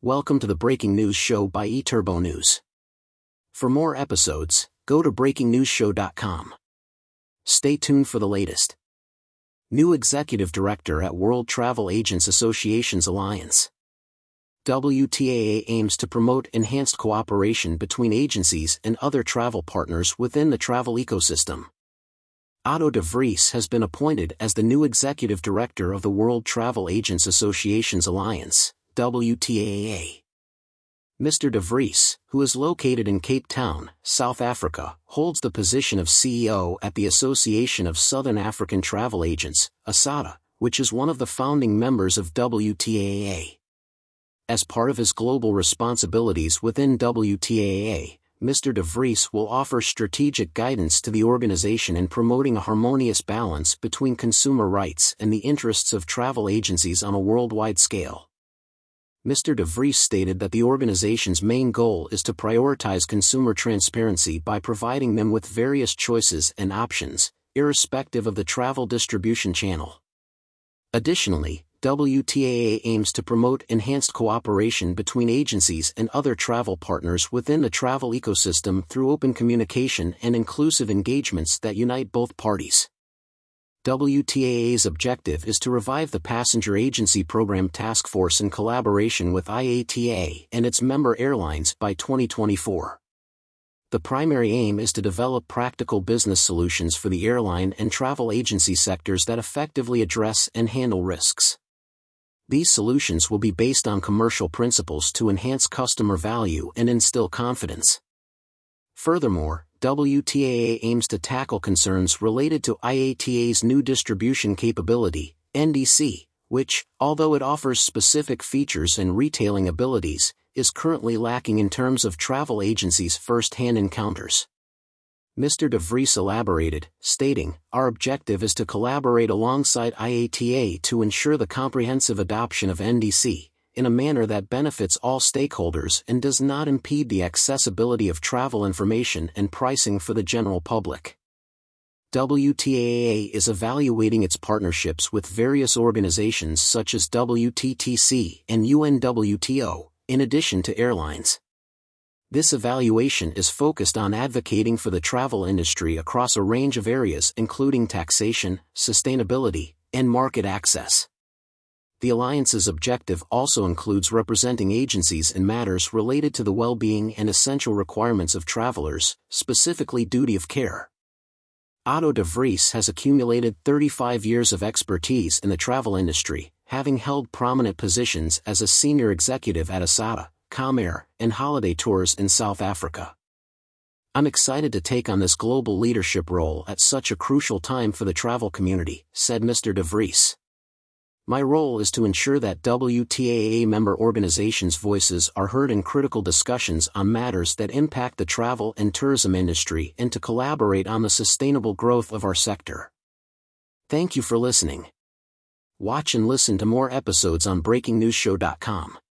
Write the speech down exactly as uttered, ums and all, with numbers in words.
Welcome to the Breaking News Show by eTurbo News. For more episodes, go to breaking news show dot com. Stay tuned for the latest. New Executive Director at World Travel Agents Association's Alliance. W T A A aims to promote enhanced cooperation between agencies and other travel partners within the travel ecosystem. Otto de Vries has been appointed as the new Executive Director of the World Travel Agents Association's Alliance, W T A A. Mister de Vries, who is located in Cape Town, South Africa, holds the position of C E O at the Association of Southern African Travel Agents, ASATA, which is one of the founding members of W T A A. As part of his global responsibilities within W T A A, Mister de Vries will offer strategic guidance to the organization in promoting a harmonious balance between consumer rights and the interests of travel agencies on a worldwide scale. Mister de Vries stated that the organization's main goal is to prioritize consumer transparency by providing them with various choices and options, irrespective of the travel distribution channel. Additionally, W T A A aims to promote enhanced cooperation between agencies and other travel partners within the travel ecosystem through open communication and inclusive engagements that unite both parties. W T A A's objective is to revive the Passenger Agency Program Task Force in collaboration with I A T A and its member airlines by twenty twenty-four. The primary aim is to develop practical business solutions for the airline and travel agency sectors that effectively address and handle risks. These solutions will be based on commercial principles to enhance customer value and instill confidence. Furthermore, W T A A aims to tackle concerns related to I A T A's new distribution capability, N D C, which, although it offers specific features and retailing abilities, is currently lacking in terms of travel agencies' first-hand encounters. Mister de Vries elaborated, stating, "Our objective is to collaborate alongside I A T A to ensure the comprehensive adoption of N D C, in a manner that benefits all stakeholders and does not impede the accessibility of travel information and pricing for the general public." W T A A is evaluating its partnerships with various organizations such as W T T C and U N W T O, in addition to airlines. This evaluation is focused on advocating for the travel industry across a range of areas including taxation, sustainability, and market access. The Alliance's objective also includes representing agencies in matters related to the well-being and essential requirements of travelers, specifically duty of care. Otto de Vries has accumulated thirty-five years of expertise in the travel industry, having held prominent positions as a senior executive at ASATA, Comair, and Holiday Tours in South Africa. "I'm excited to take on this global leadership role at such a crucial time for the travel community," said Mister de Vries. "My role is to ensure that W T A A member organizations' voices are heard in critical discussions on matters that impact the travel and tourism industry and to collaborate on the sustainable growth of our sector." Thank you for listening. Watch and listen to more episodes on breaking news show dot com.